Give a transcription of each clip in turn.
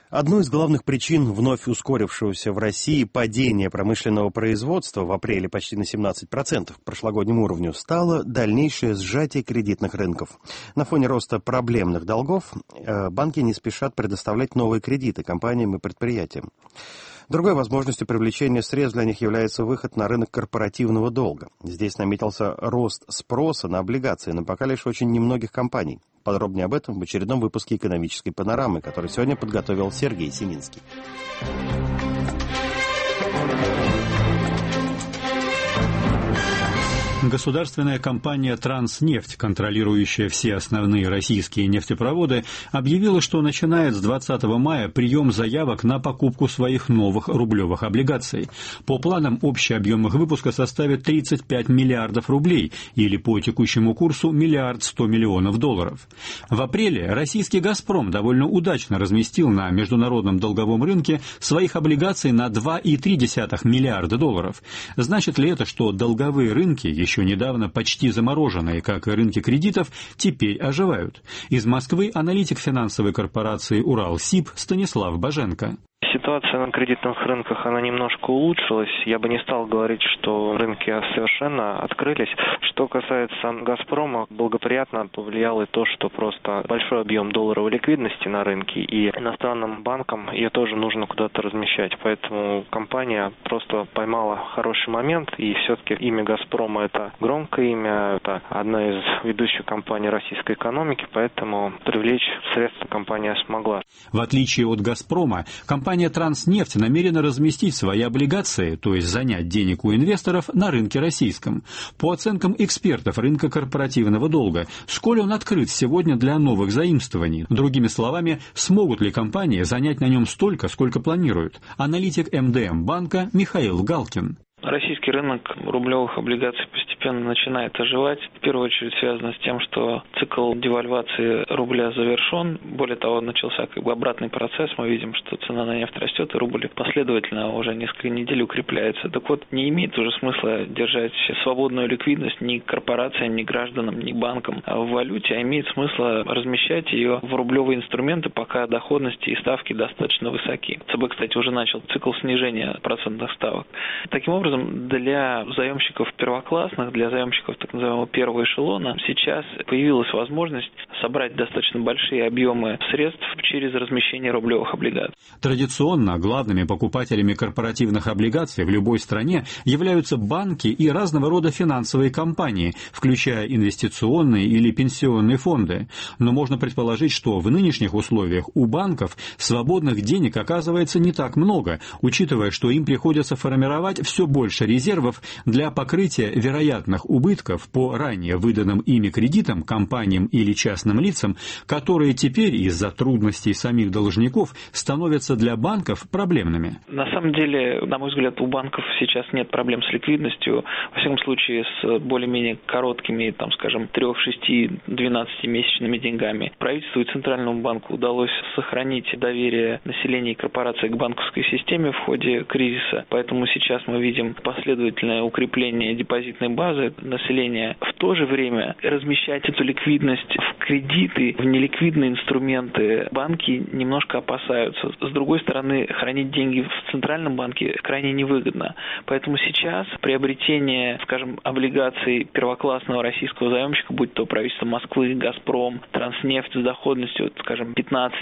Одной из главных причин вновь ускорившегося в России падения промышленного производства в апреле почти на 17% к прошлогоднему уровню стало дальнейшее сжатие кредитных рынков. На фоне роста проблемных долгов банки не спешат предоставлять новые кредиты компаниям и предприятиям. Другой возможностью привлечения средств для них является выход на рынок корпоративного долга. Здесь наметился рост спроса на облигации, но пока лишь очень немногих компаний. Подробнее об этом в очередном выпуске «Экономической панорамы», который сегодня подготовил Сергей Семинский. Государственная компания «Транснефть», контролирующая все основные российские нефтепроводы, объявила, что начинает с 20 мая прием заявок на покупку своих новых рублевых облигаций. По планам, общий объем их выпуска составит 35 миллиардов рублей, или по текущему курсу $1 100 миллионов. В апреле российский «Газпром» довольно удачно разместил на международном долговом рынке своих облигаций на $2,3 миллиарда. Значит ли это, что долговые рынки, еще недавно почти замороженные, как и рынки кредитов, теперь оживают? Из Москвы аналитик финансовой корпорации «Уралсиб» Станислав Боженко. Ситуация на кредитных рынках, она немножко улучшилась. Я бы не стал говорить, что рынки совершенно открылись. Что касается «Газпрома», благоприятно повлияло и то, что просто большой объем долларовой ликвидности на рынке, и иностранным банкам ее тоже нужно куда-то размещать. Поэтому компания просто поймала хороший момент, и все-таки имя «Газпрома» — это громкое имя, это одна из ведущих компаний российской экономики, поэтому привлечь средства компания смогла. В отличие от «Газпрома», компания «Транснефть» намерена разместить свои облигации, то есть занять денег у инвесторов на рынке российском. По оценкам экспертов рынка корпоративного долга, сколь он открыт сегодня для новых заимствований? Другими словами, смогут ли компании занять на нем столько, сколько планируют? Аналитик МДМ банка Михаил Галкин. Российский рынок рублевых облигаций постепенно начинает оживать. В первую очередь связано с тем, что цикл девальвации рубля завершен. Более того, начался обратный процесс. Мы видим, что цена на нефть растет, и рубль последовательно уже несколько недель укрепляется. Так вот, не имеет уже смысла держать свободную ликвидность ни корпорациям, ни гражданам, ни банкам в валюте, а имеет смысл размещать ее в рублевые инструменты, пока доходности и ставки достаточно высоки. ЦБ, кстати, уже начал цикл снижения процентных ставок. Таким образом, для заемщиков первоклассных, для заемщиков так называемого первого эшелона, сейчас появилась возможность собрать достаточно большие объемы средств через размещение рублевых облигаций. Традиционно главными покупателями корпоративных облигаций в любой стране являются банки и разного рода финансовые компании, включая инвестиционные или пенсионные фонды. Но можно предположить, что в нынешних условиях у банков свободных денег оказывается не так много, учитывая, что им приходится формировать все больше резервов для покрытия вероятных убытков по ранее выданным ими кредитам компаниям или частным лицам, которые теперь из-за трудностей самих должников становятся для банков проблемными. На самом деле, на мой взгляд, у банков сейчас нет проблем с ликвидностью, во всяком случае с более-менее короткими, скажем, 3, 6, 12-месячными деньгами. Правительству и Центральному банку удалось сохранить доверие населения и корпораций к банковской системе в ходе кризиса, поэтому сейчас мы видим последовательное укрепление депозитной базы населения. В то же время размещать эту ликвидность в кредиты, в неликвидные инструменты банки немножко опасаются. С другой стороны, хранить деньги в Центральном банке крайне невыгодно. Поэтому сейчас приобретение, скажем, облигаций первоклассного российского заемщика, будь то правительство Москвы, «Газпром», «Транснефть» с доходностью, скажем,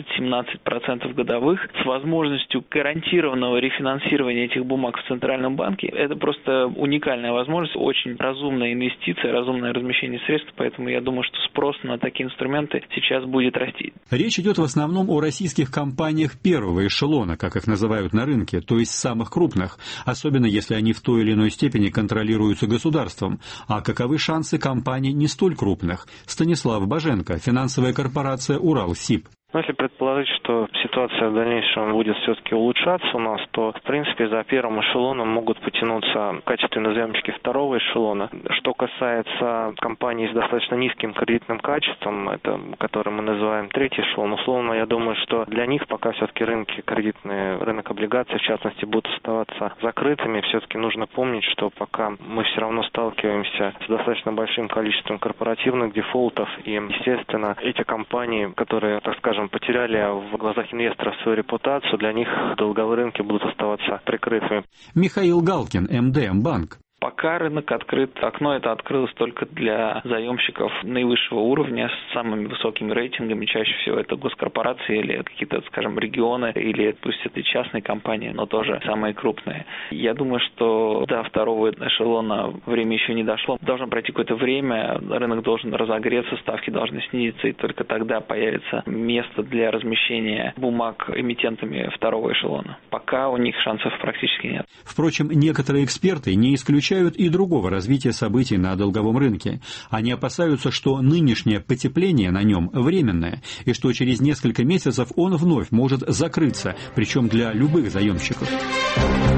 15-17% годовых, с возможностью гарантированного рефинансирования этих бумаг в Центральном банке, это просто уникальная возможность, очень разумная инвестиция, разумное размещение средств, поэтому я думаю, что спрос на такие инструменты сейчас будет расти. Речь идет в основном о российских компаниях первого эшелона, как их называют на рынке, то есть самых крупных, особенно если они в той или иной степени контролируются государством. А каковы шансы компаний не столь крупных? Станислав Боженко, финансовая корпорация «Уралсиб». Если предположить, что ситуация в дальнейшем будет все-таки улучшаться у нас, то, в принципе, за первым эшелоном могут потянуться качественные заемщики второго эшелона. Что касается компаний с достаточно низким кредитным качеством, это, который мы называем третий эшелон, условно, я думаю, что для них пока все-таки рынки кредитные, рынок облигаций, в частности, будут оставаться закрытыми. Все-таки нужно помнить, что пока мы все равно сталкиваемся с достаточно большим количеством корпоративных дефолтов, и, естественно, эти компании, которые, так скажем, скажем, потеряли в глазах инвесторов свою репутацию, для них долговые рынки будут оставаться прикрытыми. Михаил Галкин, МДМ банк. Пока рынок открыт, окно это открылось только для заемщиков наивысшего уровня с самыми высокими рейтингами. Чаще всего это госкорпорации или какие-то, скажем, регионы, или пусть это частные компании, но тоже самые крупные. Я думаю, что до второго эшелона время еще не дошло. Должно пройти какое-то время, рынок должен разогреться, ставки должны снизиться, и только тогда появится место для размещения бумаг эмитентами второго эшелона. Пока у них шансов практически нет. Впрочем, некоторые эксперты не исключают и другого развития событий на долговом рынке. Они опасаются, что нынешнее потепление на нем временное, и что через несколько месяцев он вновь может закрыться, причем для любых заемщиков.